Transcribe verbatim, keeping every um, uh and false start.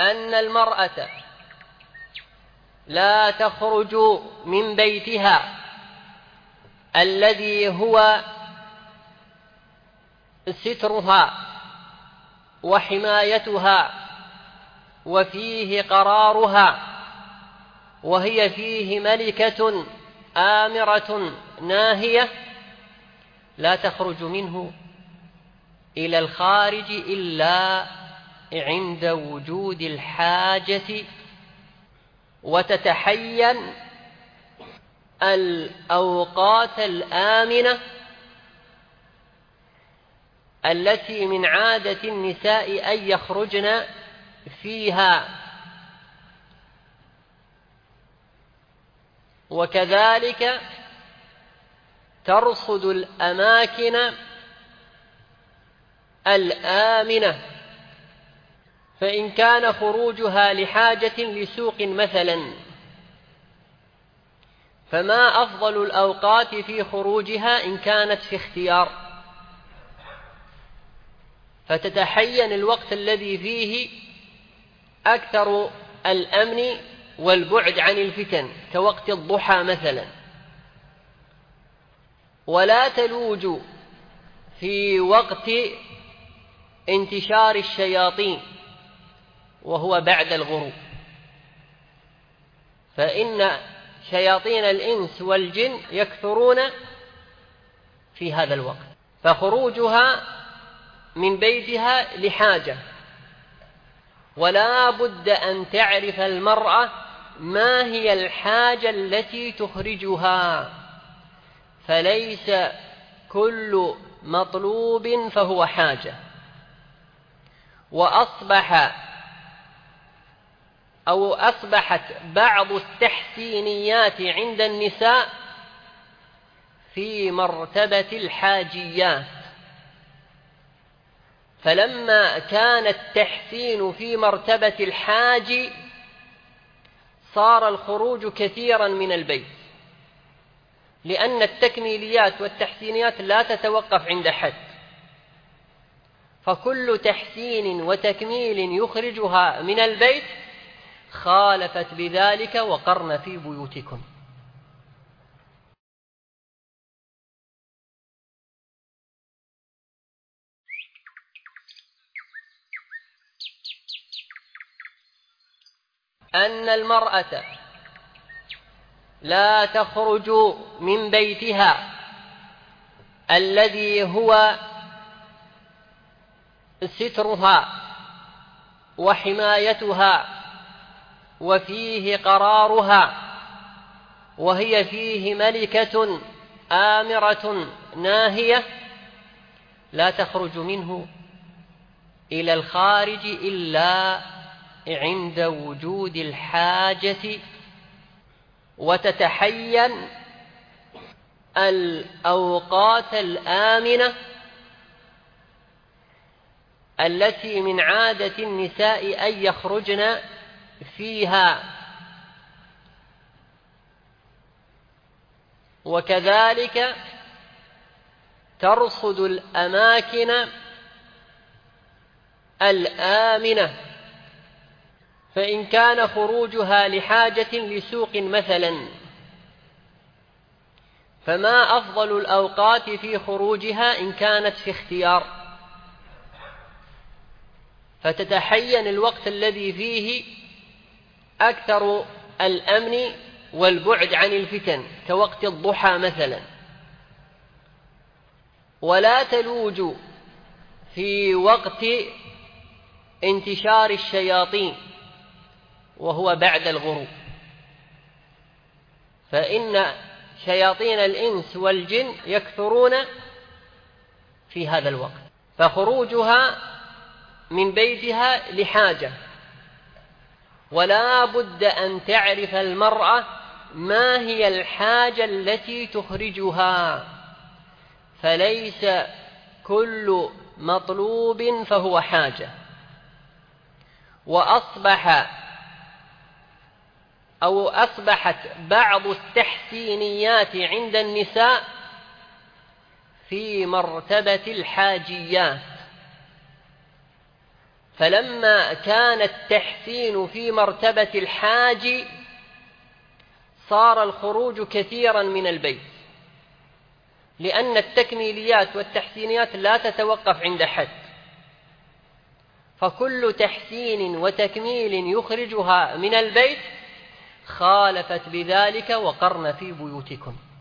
أن المرأة لا تخرج من بيتها الذي هو سترها وحمايتها وفيه قرارها، وهي فيه ملكة آمرة ناهية، لا تخرج منه إلى الخارج إلا عند وجود الحاجة، وتتحين الأوقات الآمنة التي من عادة النساء أن يخرجن فيها، وكذلك ترصد الأماكن الآمنة. فإن كان خروجها لحاجة لسوق مثلا، فما أفضل الأوقات في خروجها إن كانت في اختيار، فتتحين الوقت الذي فيه أكثر الأمن والبعد عن الفتن كوقت الضحى مثلا، ولا تلوج في وقت انتشار الشياطين وهو بعد الغروب، فإن شياطين الإنس والجن يكثرون في هذا الوقت، فخروجها من بيتها لحاجة، ولا بد أن تعرف المرأة ما هي الحاجة التي تخرجها، فليس كل مطلوب فهو حاجة. وأصبح أو أصبحت بعض التحسينيات عند النساء في مرتبة الحاجيات، فلما كان التحسين في مرتبة الحاج صار الخروج كثيرا من البيت، لأن التكميليات والتحسينيات لا تتوقف عند حد، فكل تحسين وتكميل يخرجها من البيت خالفت بذلك وقرن في بيوتكم. أن المرأة لا تخرج من بيتها الذي هو سترها وحمايتها وفيه قرارها، وهي فيه ملكة آمرة ناهية، لا تخرج منه إلى الخارج إلا عند وجود الحاجة، وتتحين الأوقات الآمنة التي من عادة النساء أن يخرجن فيها، وكذلك ترصد الأماكن الآمنة. فإن كان خروجها لحاجة لسوق مثلا، فما أفضل الأوقات في خروجها إن كانت في اختيار، فتتحين الوقت الذي فيه أكثر الأمن والبعد عن الفتن كوقت الضحى مثلا، ولا تلوج في وقت انتشار الشياطين وهو بعد الغروب، فإن شياطين الإنس والجن يكثرون في هذا الوقت، فخروجها من بيتها لحاجة، ولا بد أن تعرف المرأة ما هي الحاجة التي تخرجها، فليس كل مطلوب فهو حاجة. وأصبح أو أصبحت بعض التحسينيات عند النساء في مرتبة الحاجيات، فلما كان التحسين في مرتبة الحاج صار الخروج كثيرا من البيت، لأن التكميليات والتحسينيات لا تتوقف عند حد، فكل تحسين وتكميل يخرجها من البيت خالفت بذلك وقرن في بيوتكم.